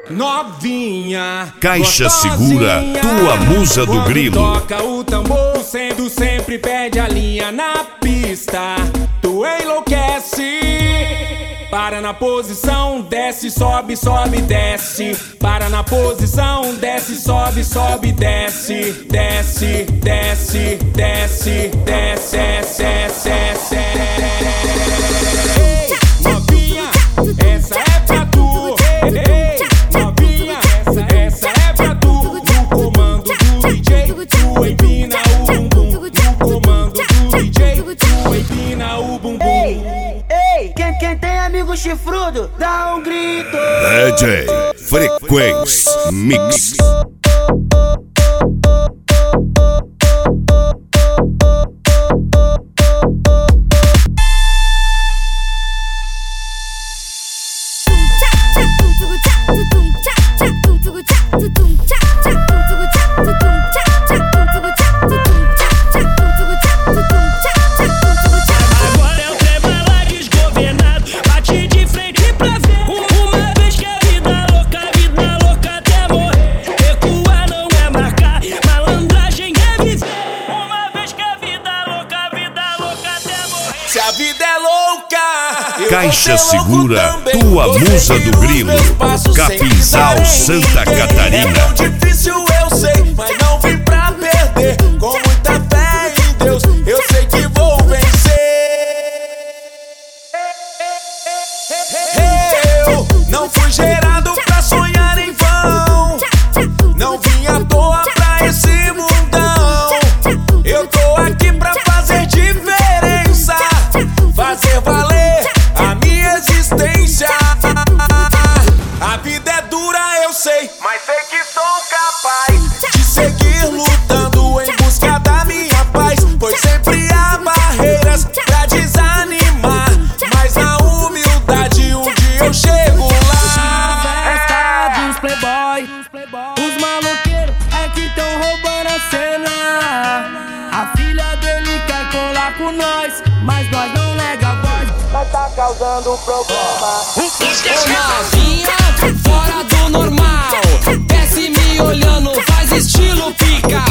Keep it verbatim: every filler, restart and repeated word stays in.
Novinha, Caixa Segura, tua musa do grilo. Toca o tambor, sendo sempre perde a linha na pista. Tu enlouquece. Para na posição, desce, sobe, sobe, desce. Para na posição, desce, sobe, sobe, desce. Desce, desce, desce, desce, desce, desce, desce. Ei, novinha, essa é pra tu. Ei, novinha, essa, essa é pra tu. No comando do D J, tu empina o bumbum. No comando do D J, tu empina o bumbum. Ei, quem, quem tem amigo chifrudo, dá um grito. D J Frequência Mix. Se a vida é louca, Caixa Segura, tua musa do grilo. Capinzal, Santa Catarina. É tão difícil, eu sei, mas não vim pra perder. Com muita fé em Deus, eu sei que vou vencer. Eu não fui gerado pra sonhar em vão. Não vim à toa pra esse mundão. Eu tô aqui pra fazer diferença, fazer valer a minha existência. A vida é dura, eu sei, mas sei que sou capaz de seguir lutando em busca da minha paz. Pois sempre há barreiras pra desanimar, mas na humildade um dia eu chego lá. Festa dos playboy, os maloqueiros é que tão roubando a cena. A filha dele quer colar com nós, mas nós não nega a voz. Mas tá causando problema. Novinha, fora do normal, desce me olhando, faz estilo pica.